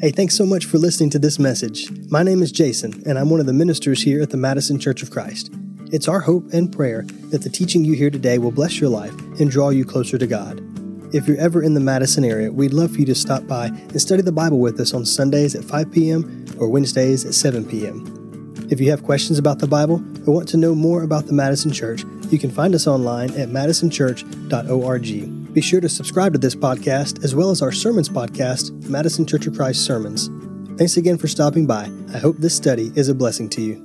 Hey, thanks so much for listening to this message. My name is Jason, and I'm one of the ministers here at the Madison Church of Christ. It's our hope and prayer that the teaching you hear today will bless your life and draw you closer to God. If you're ever in the Madison area, we'd love for you to stop by and study the Bible with us on Sundays at 5 p.m. or Wednesdays at 7 p.m. If you have questions about the Bible or want to know more about the Madison Church, you can find us online at madisonchurch.org. Be sure to subscribe to this podcast as well as our sermons podcast, Madison Church of Christ Sermons. Thanks again for stopping by. I hope this study is a blessing to you.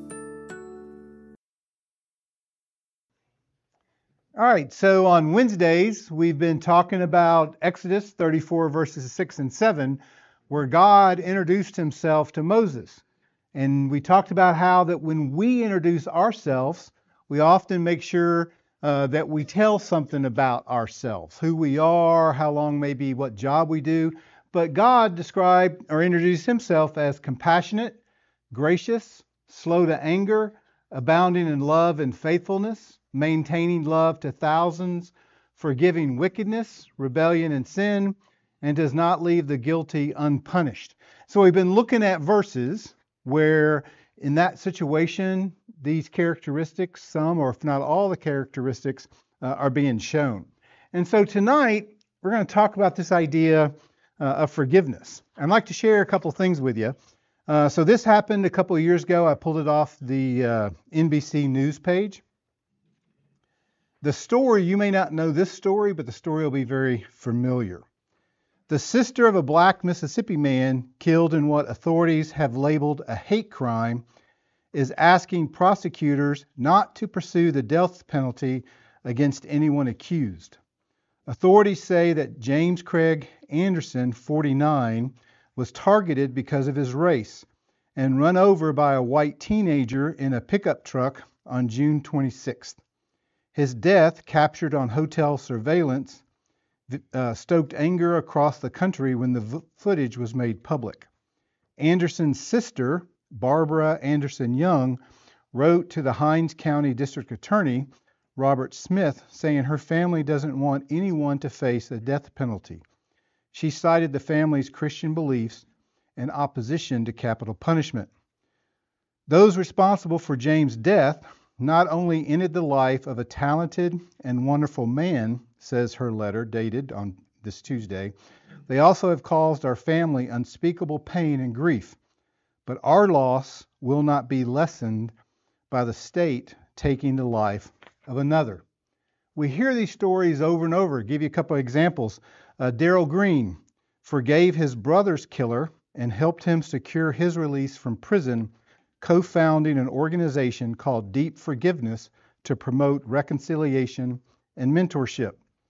All right, so on Wednesdays, we've been talking about Exodus 34 verses 6 and 7, where God introduced himself to Moses. And we talked about how that when we introduce ourselves, we often make sure that we tell something about ourselves, who we are, how long, maybe what job we do. But God described or introduced himself as compassionate, gracious, slow to anger, abounding in love and faithfulness, maintaining love to thousands, forgiving wickedness, rebellion, and sin, and does not leave the guilty unpunished. So we've been looking at verses where in that situation, these characteristics, some or if not all the characteristics, are being shown. And so tonight, we're going to talk about this idea of forgiveness. I'd like to share a couple things with you. So this happened a couple of years ago. I pulled it off the NBC News page. The story, you may not know this story, but the story will be very familiar. The sister of a black Mississippi man killed in what authorities have labeled a hate crime is asking prosecutors not to pursue the death penalty against anyone accused. Authorities say that James Craig Anderson, 49, was targeted because of his race and run over by a white teenager in a pickup truck on June 26th. His death, captured on hotel surveillance, stoked anger across the country when the footage was made public. Anderson's sister, Barbara Anderson Young, wrote to the Hinds County District Attorney, Robert Smith, saying her family doesn't want anyone to face a death penalty. She cited the family's Christian beliefs and opposition to capital punishment. Those responsible for James' death not only ended the life of a talented and wonderful man, says her letter dated on this Tuesday, they also have caused our family unspeakable pain and grief. But our loss will not be lessened by the state taking the life of another. We hear these stories over and over. I'll give you a couple of examples. Darrell Green forgave his brother's killer and helped him secure his release from prison, co-founding an organization called Deep Forgiveness to promote reconciliation and mentorship.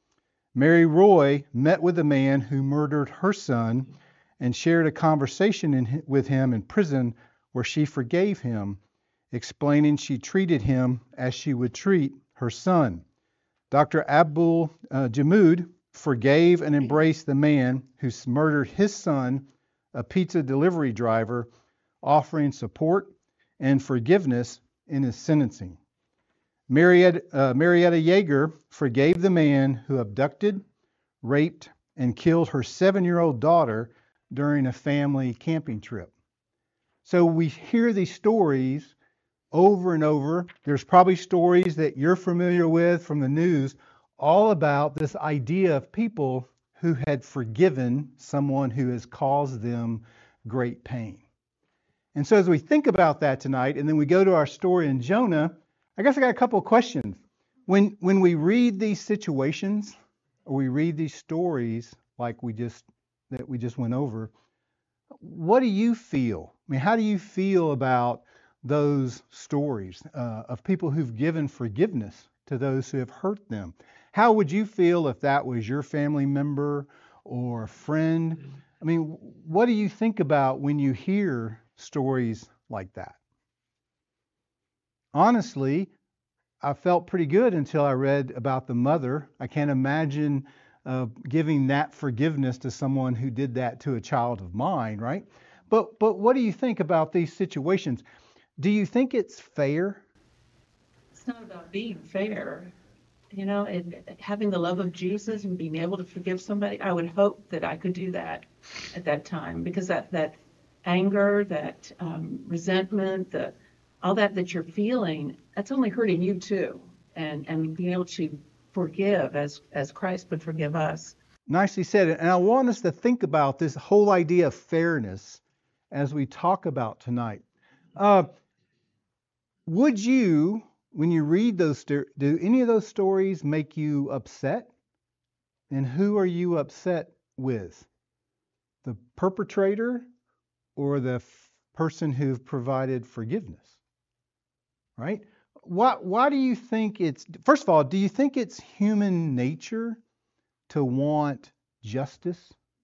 Mary Roy met with a man who murdered her son and shared a conversation with him in prison where she forgave him, explaining she treated him as she would treat her son. Dr. Abdul Jamud forgave and embraced the man who murdered his son, a pizza delivery driver, offering support and forgiveness in his sentencing. Marietta Yeager forgave the man who abducted, raped, and killed her 7-year-old daughter during a family camping trip. So we hear these stories over and over. There's probably stories that you're familiar with from the news, all about this idea of people who had forgiven someone who has caused them great pain. And so as we think about that tonight, and then we go to our story in Jonah, I guess I got a couple of questions. When we read these situations, or we read these stories like we just went over, what do you feel? I mean, how do you feel about those stories of people who've given forgiveness to those who have hurt them? How would you feel if that was your family member or a friend? I mean, what do you think about when you hear stories like that? Honestly, I felt pretty good until I read about the mother. I can't imagine giving that forgiveness to someone who did that to a child of mine, right? But what do you think about these situations? Do you think it's fair? It's not about being fair. having the love of Jesus and being able to forgive somebody, I would hope that I could do that at that time, because that anger, that resentment, all that you're feeling, that's only hurting you too. And being able to forgive as Christ would forgive us. Nicely said. And I want us to think about this whole idea of fairness as we talk about tonight. Would you, when you read those, do any of those stories make you upset? And who are you upset with? The perpetrator or the person who provided forgiveness? Right? Why do you think first of all, do you think it's human nature to want justice?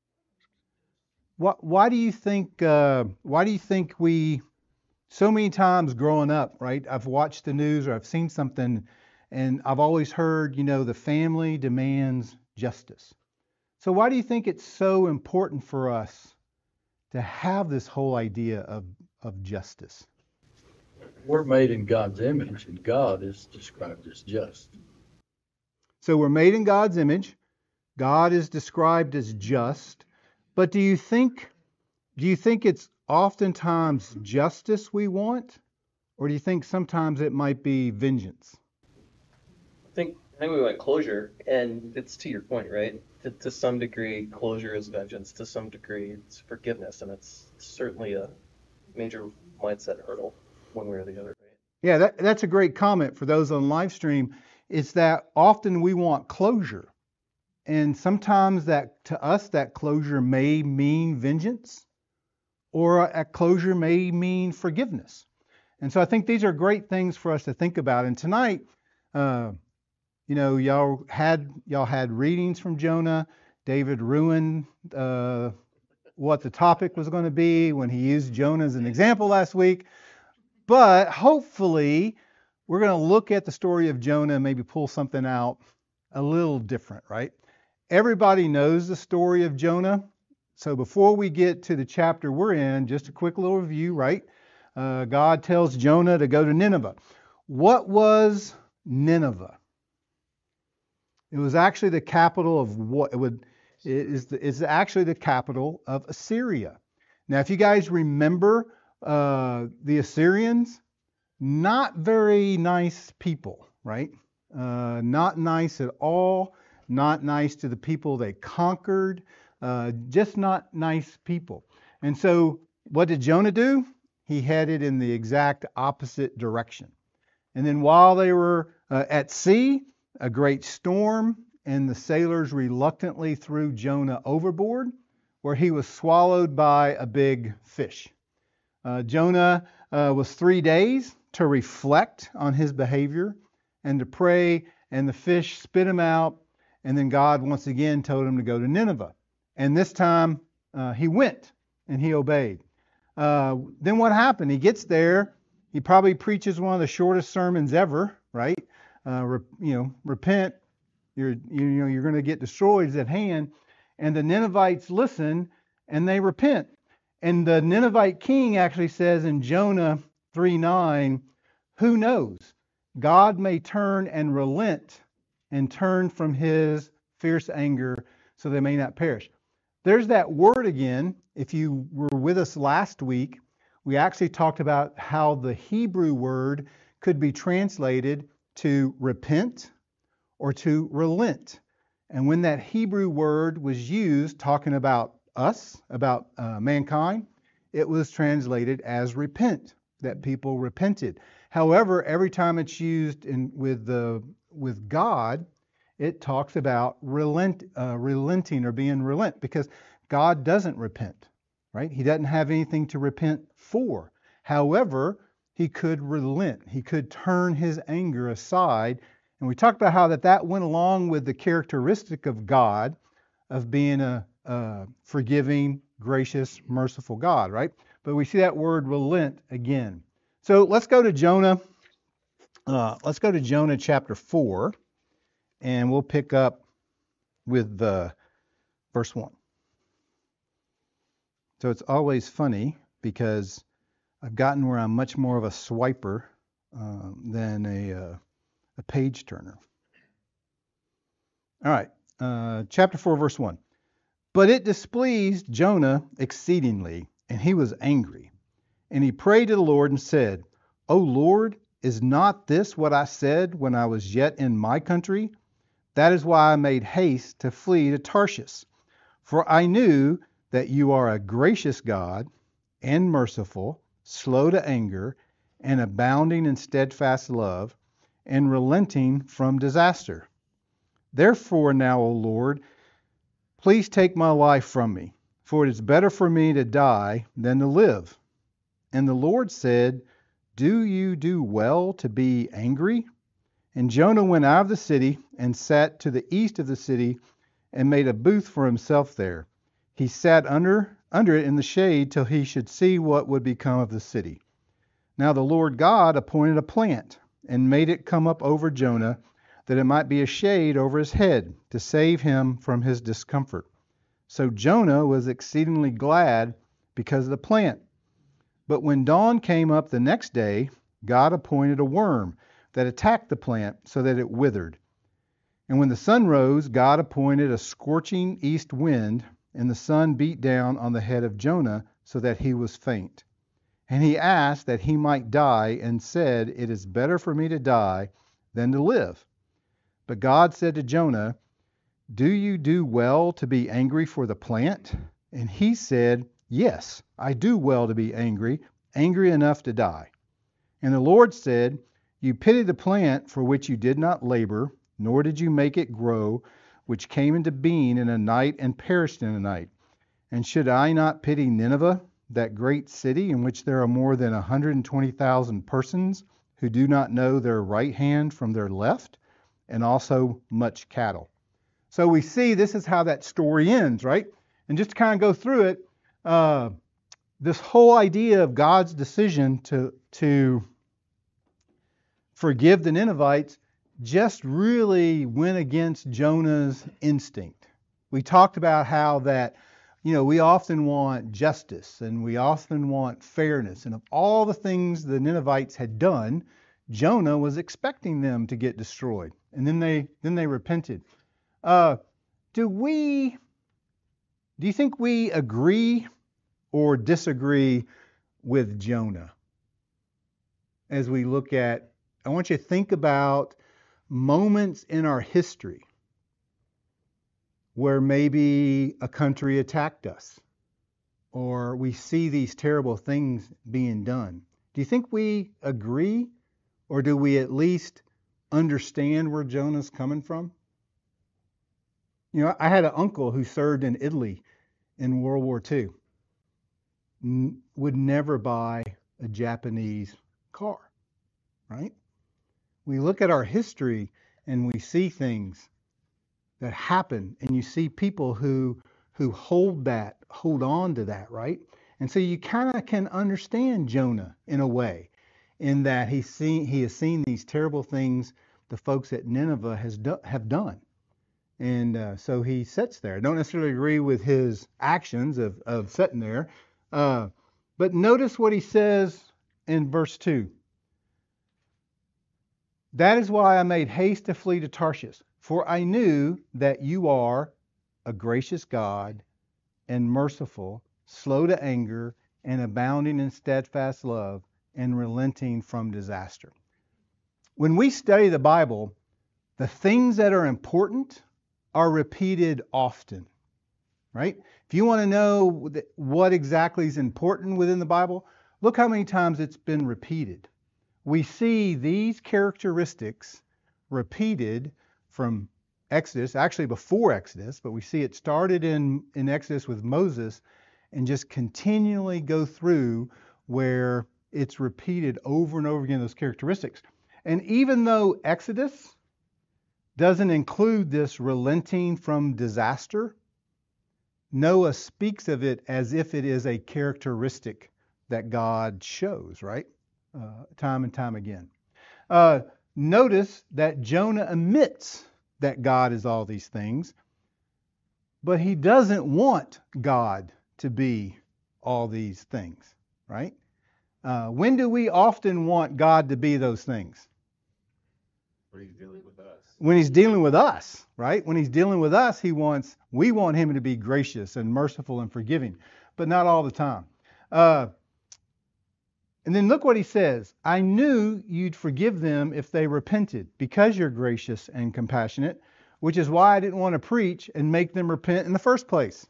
Why do you think we, so many times growing up, right? I've watched the news or I've seen something and I've always heard, the family demands justice. So why do you think it's so important for us to have this whole idea of justice? We're made in God's image, and God is described as just. So we're made in God's image. God is described as just. But do you think it's oftentimes justice we want? Or do you think sometimes it might be vengeance? I think we want closure, and it's to your point, right? To some degree, closure is vengeance. To some degree, it's forgiveness, and it's certainly a major mindset hurdle, one way or the other. Right? Yeah, that's a great comment for those on live stream. Is that often we want closure, and sometimes that to us that closure may mean vengeance, or a closure may mean forgiveness. And so I think these are great things for us to think about. And tonight, y'all had readings from Jonah. David ruined what the topic was going to be when he used Jonah as an example last week. But hopefully, we're going to look at the story of Jonah and maybe pull something out a little different, right? Everybody knows the story of Jonah. So before we get to the chapter we're in, just a quick little review, right? God tells Jonah to go to Nineveh. What was Nineveh? It was actually the capital of it's actually the capital of Assyria. Now, if you guys remember, the Assyrians, not very nice people, right? Not nice at all, not nice to the people they conquered, just not nice people. And so what did Jonah do? He headed in the exact opposite direction. And then while they were at sea, a great storm, and the sailors reluctantly threw Jonah overboard, where he was swallowed by a big fish. Jonah was 3 days to reflect on his behavior and to pray, and the fish spit him out, and then God once again told him to go to Nineveh. And this time he went and he obeyed. Then what happened? He gets there. He probably preaches one of the shortest sermons ever, right? Repent. You're going to get destroyed is at hand. And the Ninevites listen and they repent. And the Ninevite king actually says in Jonah 3:9, who knows? God may turn and relent and turn from his fierce anger so they may not perish. There's that word again. If you were with us last week, we actually talked about how the Hebrew word could be translated to repent or to relent. And when that Hebrew word was used talking about us, about mankind, it was translated as repent, that people repented. However, every time it's used with God, it talks about relenting or being relent, because God doesn't repent, right? He doesn't have anything to repent for. However, he could relent. He could turn his anger aside. And we talked about how that went along with the characteristic of God of being a forgiving, gracious, merciful God, right? But we see that word relent again. So let's go to Jonah. Let's go to Jonah chapter 4, and we'll pick up with verse 1. So it's always funny because I've gotten where I'm much more of a swiper than a page turner. All right. Chapter 4, verse 1. But it displeased Jonah exceedingly, and he was angry. And he prayed to the Lord and said, O Lord, is not this what I said when I was yet in my country? That is why I made haste to flee to Tarshish. For I knew that you are a gracious God and merciful, slow to anger, and abounding in steadfast love, and relenting from disaster. Therefore now, O Lord, please take my life from me, for it is better for me to die than to live. And the Lord said, Do you do well to be angry? And Jonah went out of the city and sat to the east of the city and made a booth for himself there. He sat under it in the shade till he should see what would become of the city. Now the Lord God appointed a plant and made it come up over Jonah, that it might be a shade over his head, to save him from his discomfort. So Jonah was exceedingly glad because of the plant. But when dawn came up the next day, God appointed a worm that attacked the plant so that it withered. And when the sun rose, God appointed a scorching east wind, and the sun beat down on the head of Jonah so that he was faint. And he asked that he might die, and said, It is better for me to die than to live. But God said to Jonah, Do you do well to be angry for the plant? And he said, Yes, I do well to be angry enough to die. And the Lord said, You pitied the plant for which you did not labor, nor did you make it grow, which came into being in a night and perished in a night. And should I not pity Nineveh, that great city in which there are more than 120,000 persons who do not know their right hand from their left, and also much cattle? So we see this is how that story ends, right? And just to kind of go through it, this whole idea of God's decision to forgive the Ninevites just really went against Jonah's instinct. We talked about how that, we often want justice and we often want fairness. And of all the things the Ninevites had done, Jonah was expecting them to get destroyed. And then they repented. Do you think we agree or disagree with Jonah? As we look at, I want you to think about moments in our history where maybe a country attacked us, or we see these terrible things being done. Do you think we agree, or do we at least understand where Jonah's coming from? I had an uncle who served in Italy in World War II. Would never buy a Japanese car, right? We look at our history and we see things that happen, and you see people who hold on to that, right? And so you kind of can understand Jonah in a way, in that he has seen these terrible things the folks at Nineveh have done. And so he sits there. I don't necessarily agree with his actions of sitting there. But notice what he says in verse 2. That is why I made haste to flee to Tarshish, for I knew that you are a gracious God and merciful, slow to anger, and abounding in steadfast love, and relenting from disaster. When we study the Bible, the things that are important are repeated often, right? If you want to know what exactly is important within the Bible, look how many times it's been repeated. We see these characteristics repeated from Exodus, actually before Exodus, but we see it started in Exodus with Moses and just continually go through where it's repeated over and over again, those characteristics. And even though Exodus doesn't include this relenting from disaster, Noah speaks of it as if it is a characteristic that God shows, right? Time and time again. Notice that Jonah admits that God is all these things, but he doesn't want God to be all these things, right? When do we often want God to be those things? When he's dealing with us. when he's dealing with us, right? When he's dealing with us, we want him to be gracious and merciful and forgiving, but not all the time. And then look what he says. I knew you'd forgive them if they repented, because you're gracious and compassionate, which is why I didn't want to preach and make them repent in the first place.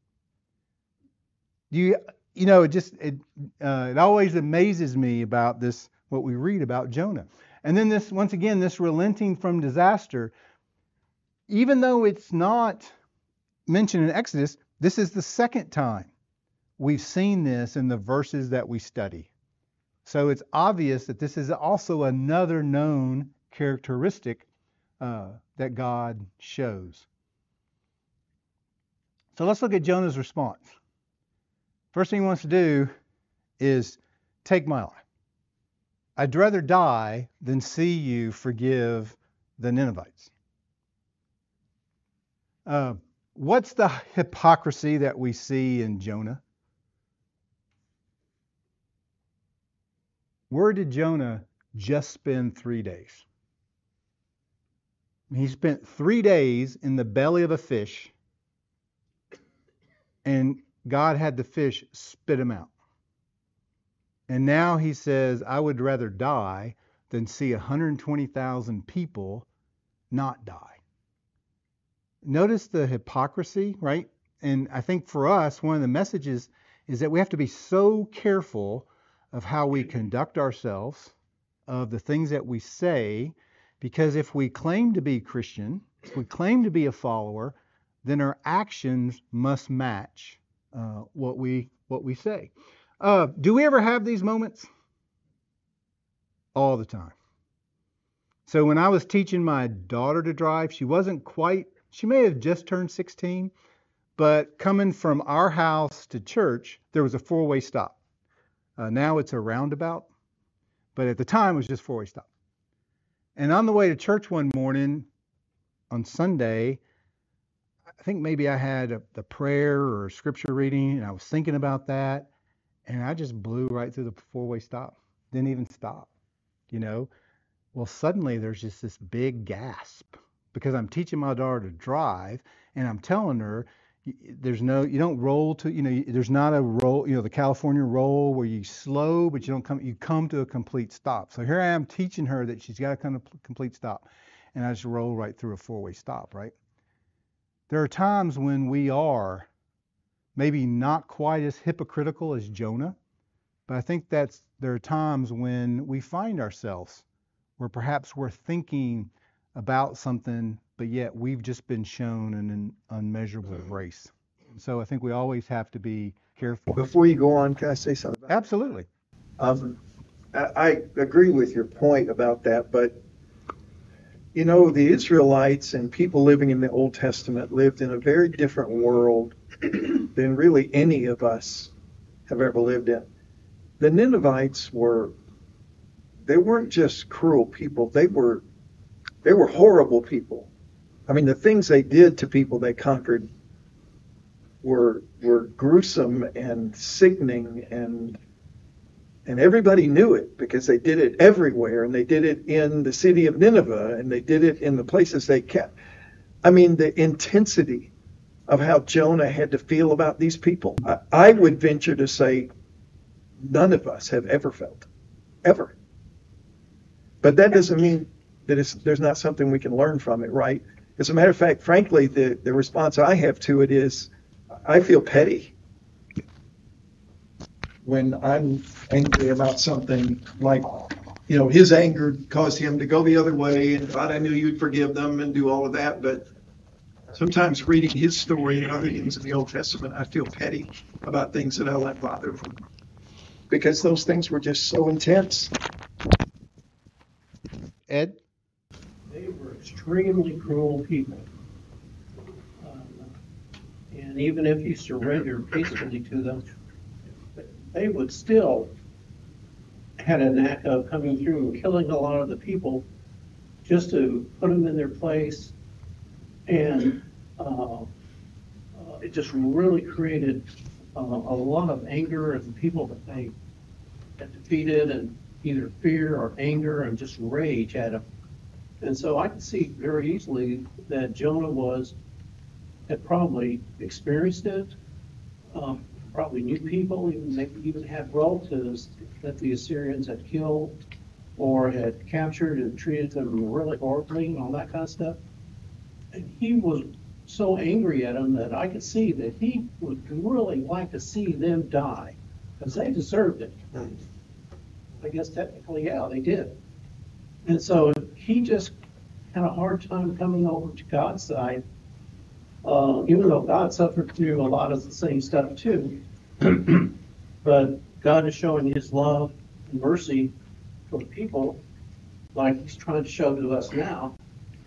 It always amazes me about this, what we read about Jonah. And then this relenting from disaster, even though it's not mentioned in Exodus, this is the second time we've seen this in the verses that we study. So it's obvious that this is also another known characteristic that God shows. So let's look at Jonah's response. First thing he wants to do is take my life. I'd rather die than see you forgive the Ninevites. What's the hypocrisy that we see in Jonah? Where did Jonah just spend 3 days? He spent 3 days in the belly of a fish, and God had the fish spit him out. And now he says, I would rather die than see 120,000 people not die. Notice the hypocrisy, right? And I think for us, one of the messages is that we have to be so careful of how we conduct ourselves, of the things that we say, because if we claim to be Christian, if we claim to be a follower, then our actions must match what we say. Do we ever have these moments? All the time. So when I was teaching my daughter to drive, she may have just turned 16, but coming from our house to church, there was a 4-way stop. Now it's a roundabout, but at the time it was just 4-way stop. And on the way to church one morning on Sunday, I think maybe I had the prayer or scripture reading, and I was thinking about that, and I just blew right through the 4-way stop. Didn't even stop, Well, suddenly there's just this big gasp because I'm teaching my daughter to drive, and I'm telling her, you don't roll to, there's not a roll, the California roll where you slow, but you come to a complete stop. So here I am teaching her that she's got to come to a complete stop, and I just roll right through a 4-way stop, right? There are times when we are maybe not quite as hypocritical as Jonah, but I think there are times when we find ourselves where perhaps we're thinking about something, but yet we've just been shown an unmeasurable grace. So I think we always have to be careful. Before you go on, can I say something? Absolutely. I agree with your point about that, but the Israelites and people living in the Old Testament lived in a very different world than really any of us have ever lived in. The Ninevites they weren't just cruel people, they were horrible people. I mean, the things they did to people they conquered were gruesome and sickening, and everybody knew it because they did it everywhere, and they did it in the city of Nineveh, and they did it in the places they kept. I mean, the intensity of how Jonah had to feel about these people, I would venture to say none of us have ever felt, ever. But that doesn't mean that there's not something we can learn from it, right? As a matter of fact, frankly, the response I have to it is I feel petty when I'm angry about something, like, his anger caused him to go the other way, and God, I knew you'd forgive them and do all of that. But sometimes reading his story and other things in the Old Testament, I feel petty about things that I let bother me, because those things were just so intense. Ed? They were extremely cruel people. And even if you surrendered peacefully to them, they would still had a knack of coming through and killing a lot of the people just to put them in their place. And it just really created a lot of anger and people that they had defeated, and either fear or anger and just rage at them. And so I can see very easily that Jonah had probably experienced it, probably knew people, maybe even had relatives that the Assyrians had killed or had captured and treated them really horribly and all that kind of stuff. And he was so angry at them that I could see that he would really like to see them die because they deserved it. I guess technically, yeah, they did. And so he just had a hard time coming over to God's side, even though God suffered through a lot of the same stuff too. But God is showing his love and mercy for the people like he's trying to show to us now.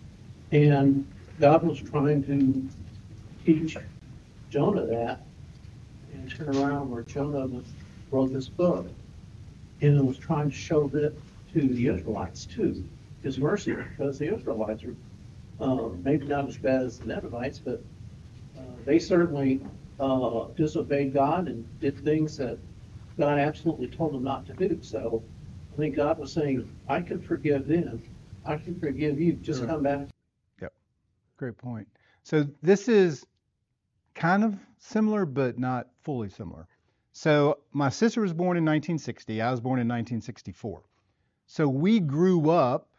And God was trying to teach Jonah that and turn around where Jonah wrote this book and was trying to show that to the Israelites too, his mercy, because the Israelites are maybe not as bad as the Ninevites, but they certainly disobeyed God and did things that God absolutely told them not to do. So I think God was saying, I can forgive them. I can forgive you. Just come back. Yep. Great point. So this is kind of similar, but not fully similar. So my sister was born in 1960. I was born in 1964. So we grew up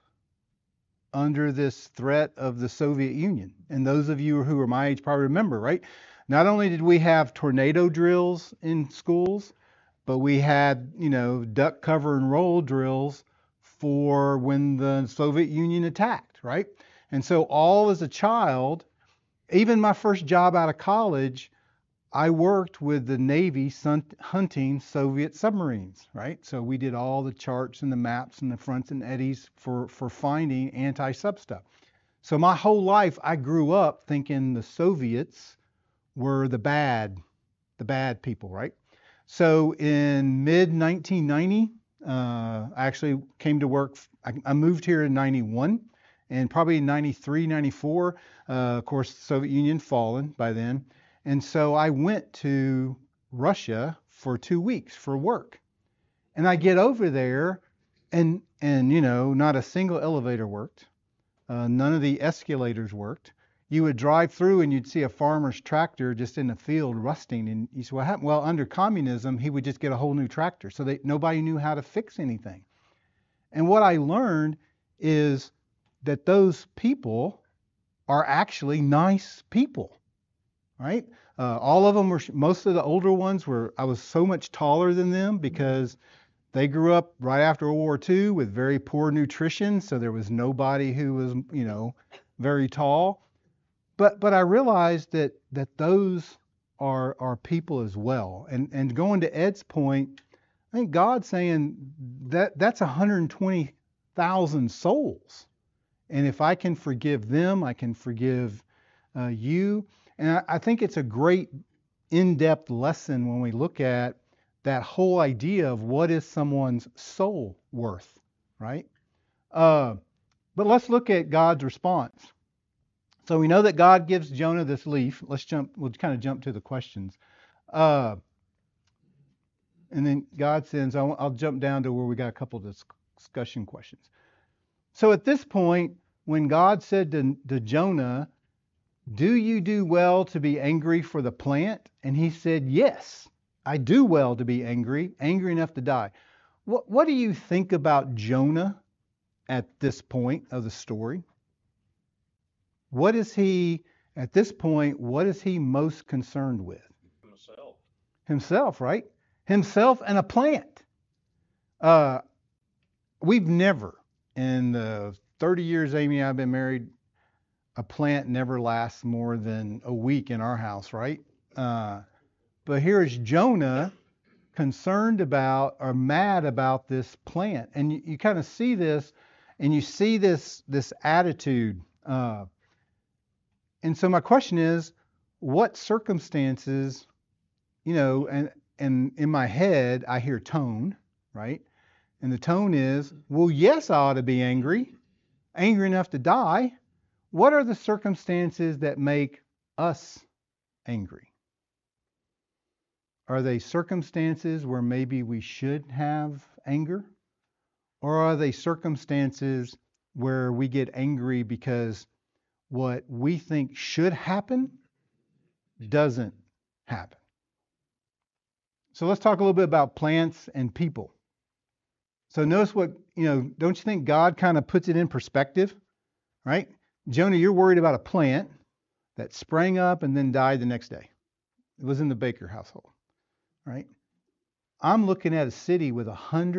under this threat of the Soviet Union. And those of you who are my age probably remember, right? Not only did we have tornado drills in schools, but we had, duck, cover, and roll drills for when the Soviet Union attacked, right? And so all as a child, even my first job out of college, I worked with the Navy hunting Soviet submarines, right? So we did all the charts and the maps and the fronts and eddies for finding anti-sub stuff. So my whole life, I grew up thinking the Soviets were the bad people, right? So in mid-1990, I actually came to work. I moved here in 91, and probably in 93, 94, of course, the Soviet Union fallen by then. And so I went to Russia for 2 weeks for work. And I get over there and not a single elevator worked. None of the escalators worked. You would drive through and you'd see a farmer's tractor just in the field rusting. And you said, what happened? Well, under communism, he would just get a whole new tractor. So nobody knew how to fix anything. And what I learned is that those people are actually nice people. Right? All of them were, most of the older ones were, I was so much taller than them because they grew up right after World War II with very poor nutrition. So there was nobody who was, very tall. But I realized that those are people as well. And going to Ed's point, I think God's saying that's 120,000 souls. And if I can forgive them, I can forgive you. And I think it's a great in-depth lesson when we look at that whole idea of what is someone's soul worth, right? But let's look at God's response. So we know that God gives Jonah this leaf. We'll kind of jump to the questions. And then God sends, I'll jump down to where we got a couple of discussion questions. So at this point, when God said to Jonah, do you do well to be angry for the plant? And he said, yes, I do well to be angry enough to die. What do you think about Jonah at this point of the story? What is he, at this point, what is he most concerned with? Himself, right? Himself and a plant. We've never, in the 30 years Amy and I have been married, a plant never lasts more than a week in our house, right? But here is Jonah concerned about or mad about this plant. And you kind of see this, and you see this attitude. And so my question is, what circumstances, and in my head, I hear tone, right? And the tone is, well, yes, I ought to be angry enough to die. What are the circumstances that make us angry? Are they circumstances where maybe we should have anger? Or are they circumstances where we get angry because what we think should happen doesn't happen. So let's talk a little bit about plants and people. So notice what, don't you think God kind of puts it in perspective, right? Jonah, you're worried about a plant that sprang up and then died the next day. It was in the Baker household, right? I'm looking at a city with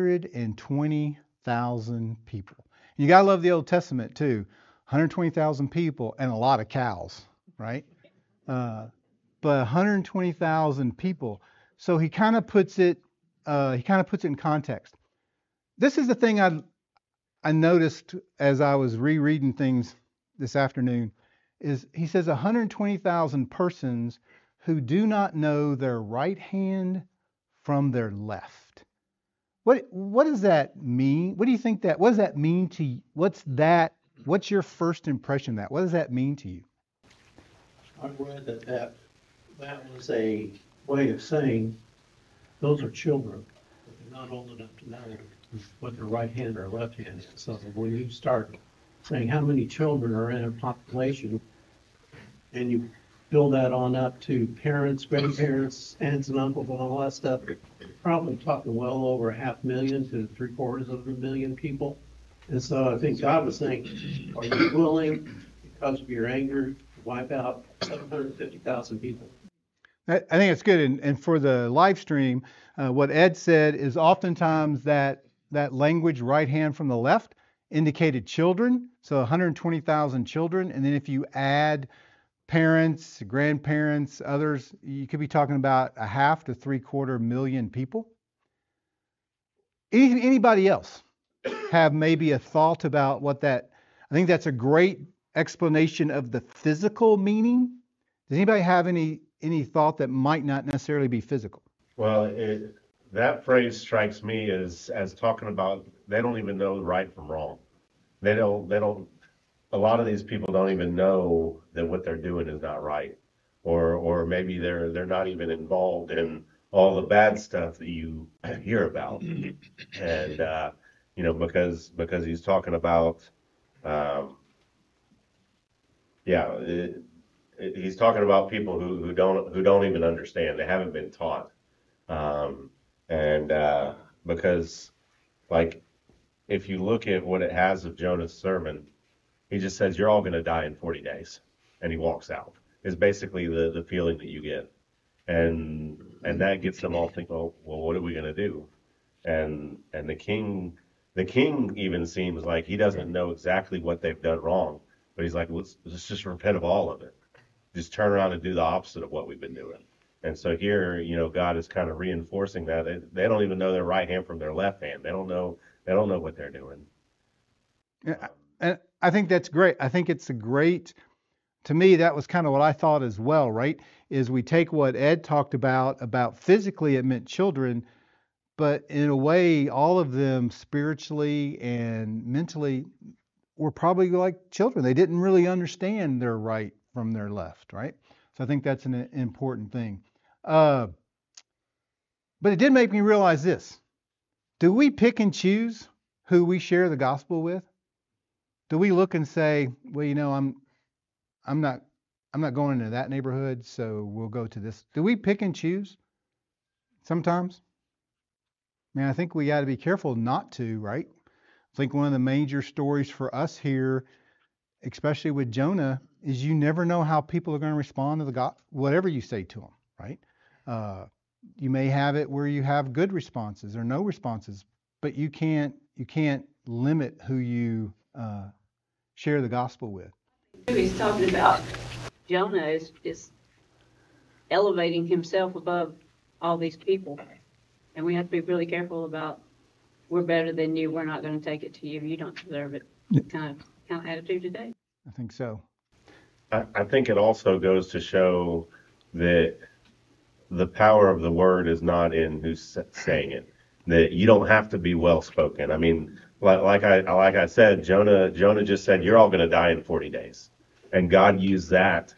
120,000 people. You got to love the Old Testament too. 120,000 people and a lot of cows, right? But 120,000 people. So he kind of puts it in context. This is the thing I noticed as I was rereading things this afternoon, is he says 120,000 persons who do not know their right hand from their left. What does that mean? What does that mean to you? What's your first impression of that? What does that mean to you? I read that was a way of saying those are children, but they're not old enough to know what their right hand or left hand is. So when you start saying how many children are in a population, and you build that on up to parents, grandparents, aunts and uncles, and all that stuff, you're probably talking well over 500,000 to 750,000 people. And so I think God was saying, are you willing, because of your anger, to wipe out 750,000 people? I think it's good. And for the live stream, what Ed said is oftentimes that language, right hand from the left, indicated children. So 120,000 children. And then if you add parents, grandparents, others, you could be talking about 1/2 to 3/4 million people. Anybody else have maybe a thought about what that? I think that's a great explanation of the physical meaning. Does anybody have any thought that might not necessarily be physical? Well, that phrase strikes me as talking about they don't even know right from wrong. They don't. A lot of these people don't even know that what they're doing is not right, or maybe they're not even involved in all the bad stuff that you hear about, and because he's talking about, he's talking about people who don't even understand. They haven't been taught, because like if you look at what it has of Jonah's sermon. He just says, you're all going to die in 40 days. And he walks out. Is basically the feeling that you get. And that gets them all thinking, well, what are we going to do? And the king even seems like he doesn't know exactly what they've done wrong. But he's like, let's just repent of all of it. Just turn around and do the opposite of what we've been doing. And so here, God is kind of reinforcing that. They don't even know their right hand from their left hand. They don't know what they're doing. Yeah. And I think that's great. I think it's to me, that was kind of what I thought as well, right? Is we take what Ed talked about physically it meant children, but in a way, all of them spiritually and mentally were probably like children. They didn't really understand their right from their left, right? So I think that's an important thing. But it did make me realize this. Do we pick and choose who we share the gospel with? Do we look and say, well, I'm not going into that neighborhood, so we'll go to this? Do we pick and choose sometimes? Man, I think we got to be careful not to, right? I think one of the major stories for us here, especially with Jonah, is you never know how people are going to respond to the God, whatever you say to them, right? You may have it where you have good responses or no responses, but you can't limit who you share the gospel with. He's talking about Jonah is elevating himself above all these people. And we have to be really careful about, we're better than you, we're not going to take it to you, you don't deserve it, kind of attitude today. I think so. I think it also goes to show that the power of the word is not in who's saying it. That you don't have to be well spoken. I mean, like I said, Jonah just said, you're all going to die in 40 days. And God used that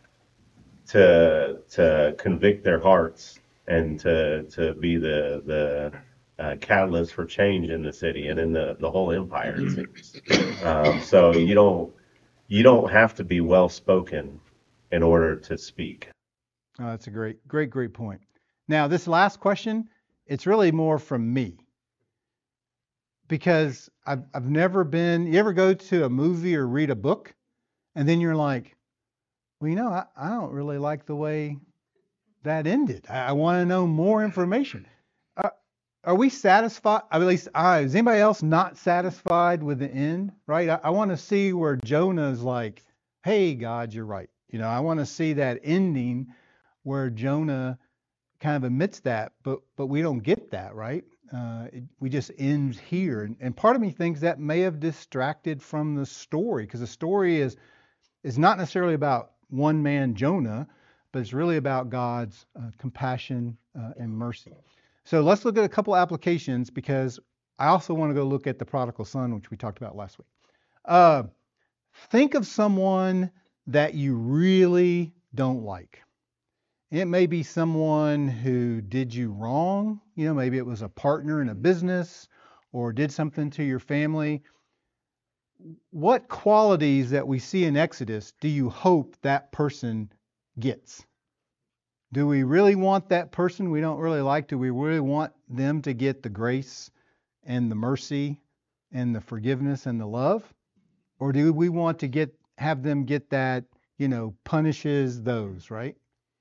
to convict their hearts and to be the catalyst for change in the city and in the whole empire, it seems. So you don't have to be well spoken in order to speak. Oh, that's a great point. Now, this last question, it's really more from me. Because I've never been, you ever go to a movie or read a book, and then you're like, well, I don't really like the way that ended. I want to know more information. Are we satisfied? At least is anybody else not satisfied with the end, right? I want to see where Jonah's like, hey, God, you're right. I want to see that ending where Jonah kind of admits that, but we don't get that, right? We just end here. And part of me thinks that may have distracted from the story, because the story is not necessarily about one man, Jonah, but it's really about God's compassion and mercy. So let's look at a couple applications, because I also want to go look at the prodigal son, which we talked about last week. Think of someone that you really don't like. It may be someone who did you wrong. Maybe it was a partner in a business or did something to your family. What qualities that we see in Exodus do you hope that person gets? Do we really want that person we don't really like? Do we really want them to get the grace and the mercy and the forgiveness and the love? Or do we want to have them get that, punishes those, right?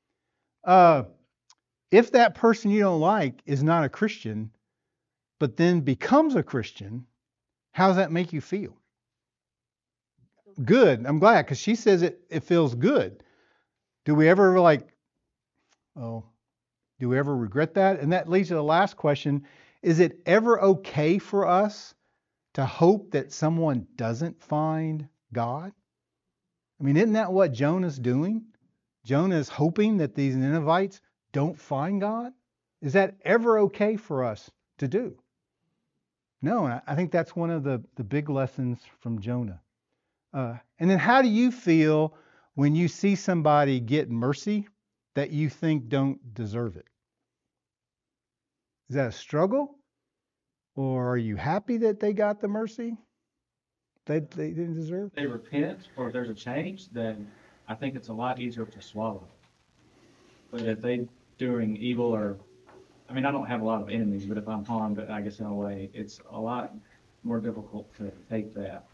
If that person you don't like is not a Christian, but then becomes a Christian, how does that make you feel? Good. I'm glad, because she says it feels good. Do we ever do we ever regret that? And that leads to the last question. Is it ever okay for us to hope that someone doesn't find God? I mean, isn't that what Jonah's doing? Jonah is hoping that these Ninevites don't find God? Is that ever okay for us to do? No, and I think that's one of the big lessons from Jonah. And then how do you feel when you see somebody get mercy that you think don't deserve it? Is that a struggle? Or are you happy that they got the mercy that they didn't deserve? If they repent or if there's a change, then I think it's a lot easier to swallow. But if they doing evil I don't have a lot of enemies, but if I'm harmed, I guess in a way, it's a lot more difficult to take that.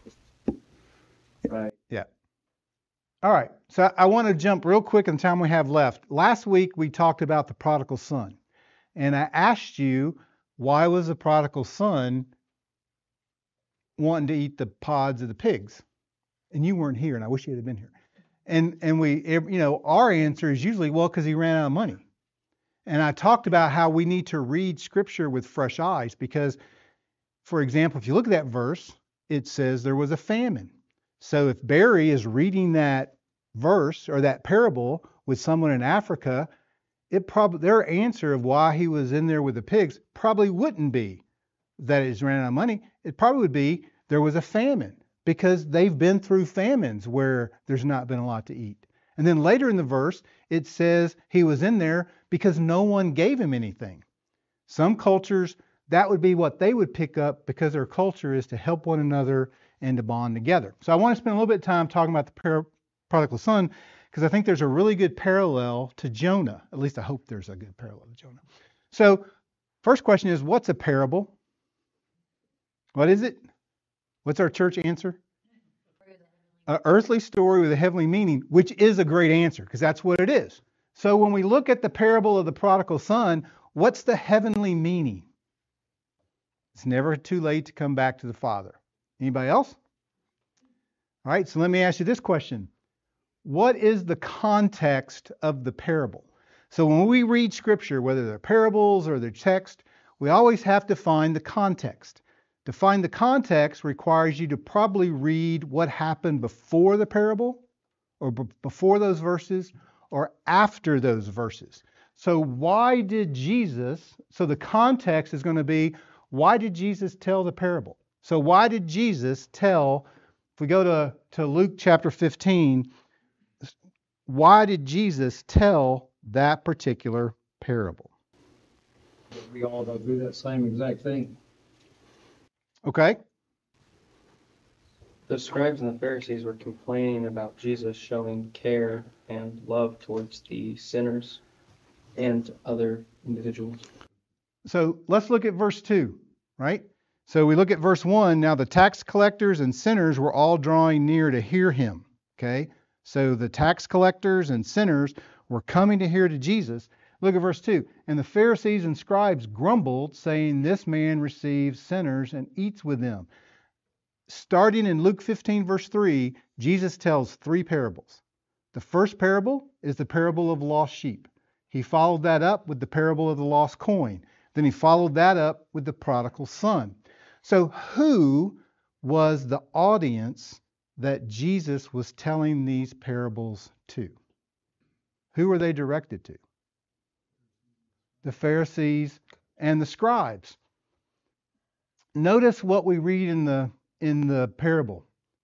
Right? Yeah. All right. So I want to jump real quick in the time we have left. Last week, we talked about the prodigal son. And I asked you, why was the prodigal son wanting to eat the pods of the pigs? And you weren't here, and I wish you had been here. And we, our answer is usually, well, because he ran out of money. And I talked about how we need to read Scripture with fresh eyes because, for example, if you look at that verse, it says there was a famine. So if Barry is reading that verse or that parable with someone in Africa, their answer of why he was in there with the pigs probably wouldn't be that he's ran out of money. It probably would be there was a famine, because they've been through famines where there's not been a lot to eat. And then later in the verse, it says he was in there because no one gave him anything. Some cultures, that would be what they would pick up, because their culture is to help one another and to bond together. So I want to spend a little bit of time talking about the prodigal son, because I think there's a really good parallel to Jonah. At least I hope there's a good parallel to Jonah. So first question is, what's a parable? What is it? What's our church answer? An earthly story with a heavenly meaning, which is a great answer, because that's what it is. So when we look at the parable of the prodigal son, what's the heavenly meaning? It's never too late to come back to the Father. Anybody else? All right, so let me ask you this question. What is the context of the parable? So when we read Scripture, whether they're parables or they're text, we always have to find the context. To find the context requires you to probably read what happened before the parable, or before those verses, or after those verses. So why did Jesus, so the context is going to be, why did Jesus tell the parable? So why did Jesus tell, if we go to Luke chapter 15, why did Jesus tell that particular parable? We all go through that same exact thing. Okay? The scribes and the Pharisees were complaining about Jesus showing care and love towards the sinners and other individuals. So let's look at verse 2, right? So we look at verse 1. Now the tax collectors and sinners were all drawing near to hear him. Okay? So the tax collectors and sinners were coming to hear to Jesus. Look at verse 2. And the Pharisees and scribes grumbled, saying, "This man receives sinners and eats with them." Starting in Luke 15, verse 3, Jesus tells 3 parables. The first parable is the parable of lost sheep. He followed that up with the parable of the lost coin. Then he followed that up with the prodigal son. So who was the audience that Jesus was telling these parables to? Who were they directed to? The Pharisees and the scribes. Notice what we read in the parable.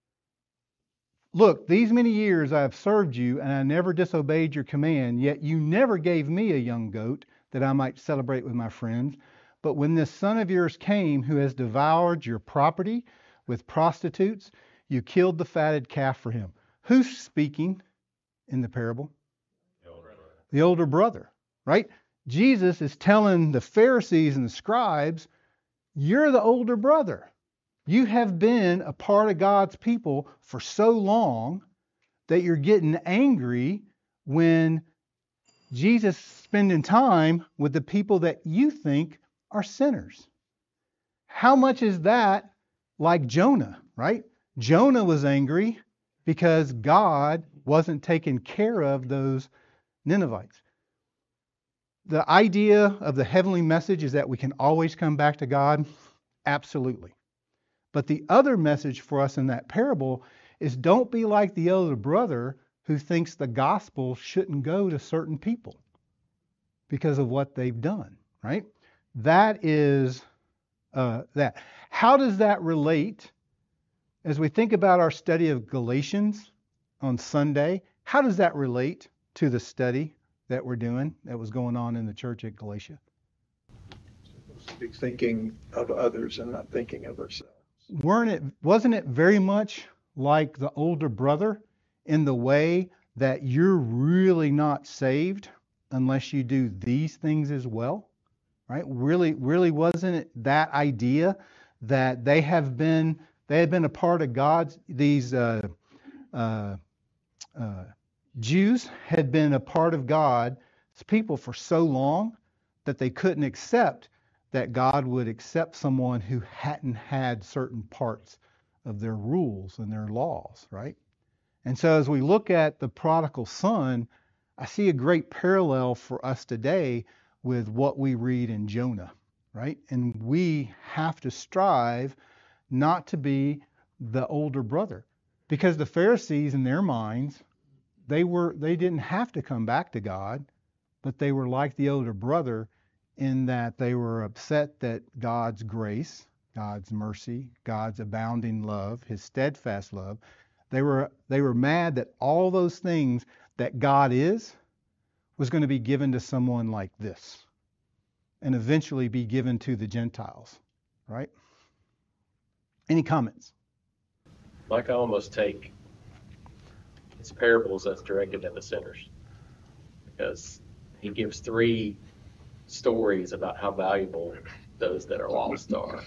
Look, these many years I have served you, and I never disobeyed your command, yet you never gave me a young goat that I might celebrate with my friends. But when this son of yours came, who has devoured your property with prostitutes, you killed the fatted calf for him. Who's speaking in the parable? The older brother, right? Jesus is telling the Pharisees and the scribes, you're the older brother. You have been a part of God's people for so long that you're getting angry when Jesus is spending time with the people that you think are sinners. How much is that like Jonah, right? Jonah was angry because God wasn't taking care of those Ninevites. The idea of the heavenly message is that we can always come back to God. Absolutely. But the other message for us in that parable is don't be like the elder brother who thinks the gospel shouldn't go to certain people because of what they've done, right? That is that. How does that relate as we think about our study of Galatians on Sunday? How does that relate to the study that we're doing that was going on in the church at Galatia? Be thinking of others and not thinking of ourselves. Wasn't it very much like the older brother in the way that you're really not saved unless you do these things as well? Right? Really wasn't it that idea that they had been a part of God's, these Jews had been a part of God's people for so long that they couldn't accept that God would accept someone who hadn't had certain parts of their rules and their laws, right? And so as we look at the prodigal son, I see a great parallel for us today with what we read in Jonah, right? And we have to strive not to be the older brother, because the Pharisees in their minds, they didn't have to come back to God, but they were like the older brother in that they were upset that God's grace, God's mercy, God's abounding love, his steadfast love, they were mad that all those things that God was going to be given to someone like this and eventually be given to the Gentiles, right? Any comments? Like I almost take his parables as directed at the sinners, because he gives 3 stories about how valuable those that are lost are.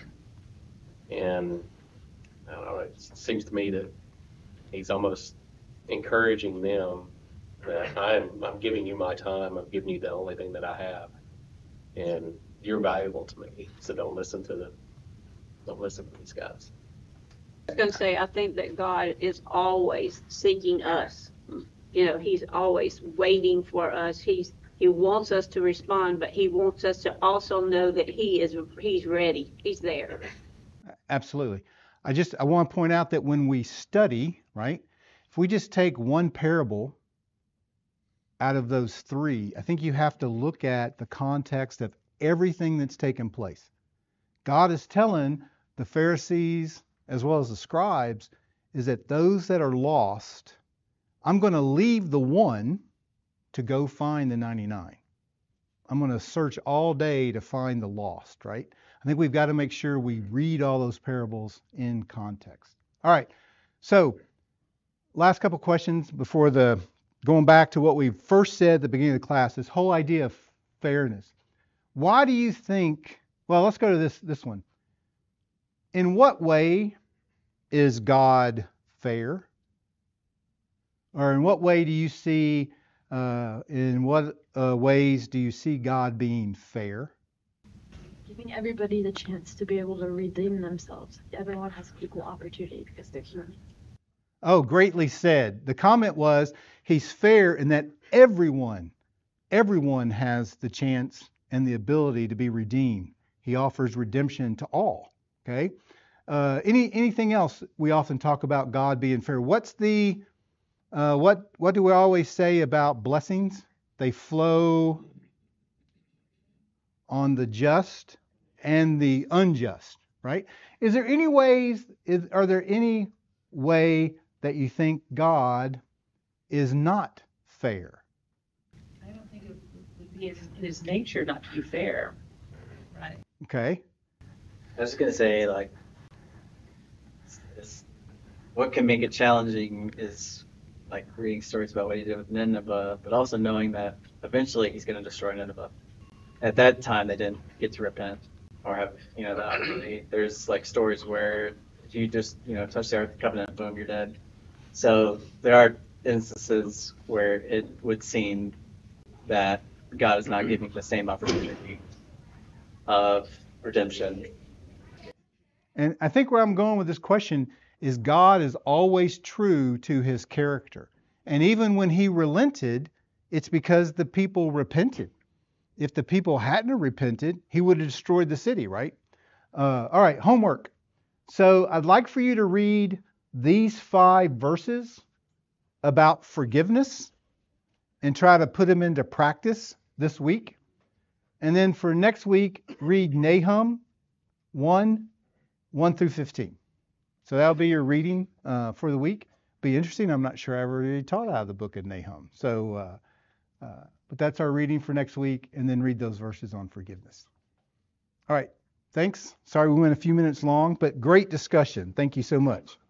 And I don't know, it seems to me that he's almost encouraging them that I'm giving you my time, I'm giving you the only thing that I have, and you're valuable to me. So don't listen to these guys. I was going to say, I think that God is always seeking us. You know, he's always waiting for us. He wants us to respond, but he wants us to also know that he's ready. He's there. Absolutely. I want to point out that when we study, right, if we just take one parable out of those 3, I think you have to look at the context of everything that's taken place. God is telling the Pharisees as well as the scribes is that those that are lost, I'm going to leave the one to go find the 99. I'm going to search all day to find the lost, right? I think we've got to make sure we read all those parables in context. All right. So last couple questions before going back to what we first said at the beginning of the class, this whole idea of fairness. Why do you think, well, let's go to this one. In what way is God fair? Or in what way do you see, in what ways do you see God being fair? Giving everybody the chance to be able to redeem themselves. Everyone has equal opportunity because they're human. Oh, greatly said. The comment was, he's fair in that everyone has the chance and the ability to be redeemed. He offers redemption to all. Okay. Anything else we often talk about God being fair? What's the what do we always say about blessings? They flow on the just and the unjust, right? Are there any way that you think God is not fair? I don't think it would be in his nature not to be fair, right? Okay. I was going to say, like, what can make it challenging is like reading stories about what he did with Nineveh, but also knowing that eventually he's going to destroy Nineveh. At that time, they didn't get to repent or have, the opportunity. There's like stories where if you just, touch the Ark of the Covenant, boom, you're dead. So there are instances where it would seem that God is not giving the same opportunity of redemption. And I think where I'm going with this question is God is always true to his character. And even when he relented, it's because the people repented. If the people hadn't repented, he would have destroyed the city, right? All right, homework. So I'd like for you to read these 5 verses about forgiveness and try to put them into practice this week. And then for next week, read Nahum 1 through 15. So that'll be your reading for the week. Be interesting. I'm not sure I ever really taught out of the book of Nahum. So, but that's our reading for next week, and then read those verses on forgiveness. All right. Thanks. Sorry we went a few minutes long, but great discussion. Thank you so much.